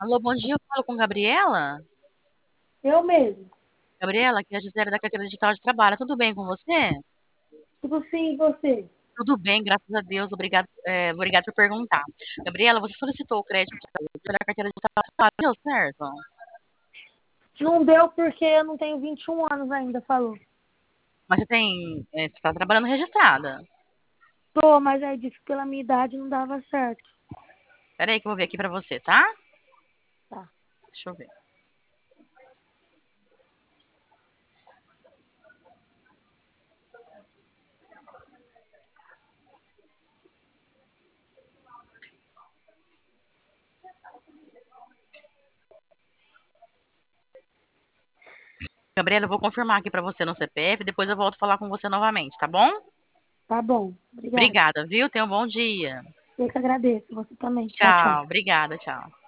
Alô, bom dia, eu falo com Gabriela? Eu mesmo. Gabriela, aqui é a Gisele da Carteira Digital de Trabalho. Tudo bem com você? Tudo sim, e você? Tudo bem, graças a Deus. Obrigado, obrigado por perguntar. Gabriela, você solicitou o crédito pela Carteira Digital de Trabalho, deu certo? Não deu porque eu não tenho 21 anos ainda, falou. Mas você está trabalhando registrada. Tô, mas aí disse que pela minha idade não dava certo. Pera aí que eu vou ver aqui pra você, tá? Tá, Deixa eu ver. Gabriela, eu vou confirmar aqui pra você no CPF, depois eu volto a falar com você novamente, tá bom? tá bom. Obrigada. Obrigada, viu? Tenha um bom dia. Eu que agradeço. Você também. Tchau, tchau. Tchau, obrigada, tchau.